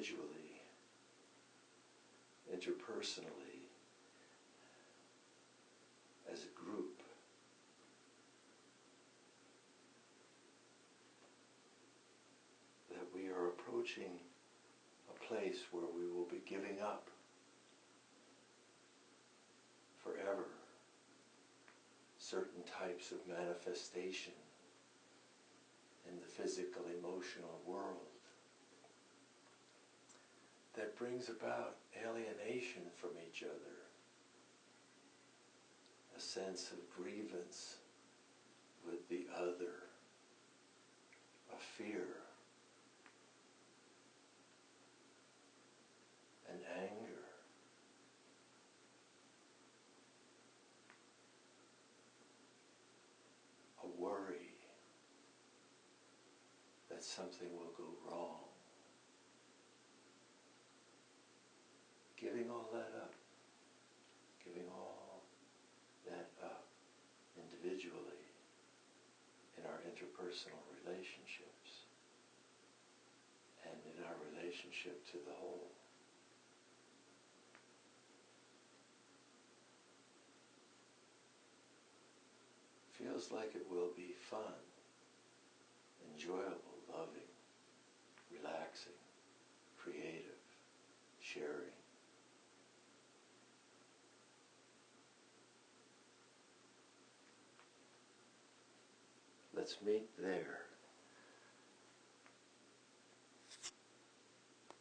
individually, interpersonally, as a group. That we are approaching a place where we will be giving up forever certain types of manifestation in the physical, emotional world that brings about alienation from each other, a sense of grievance with the other, a fear, an anger, a worry that something will go wrong. Giving all that up, giving all that up individually in our interpersonal relationships and in our relationship to the whole. Feels like it will be fun, enjoyable, loving, relaxing, creative, sharing. Let's meet there.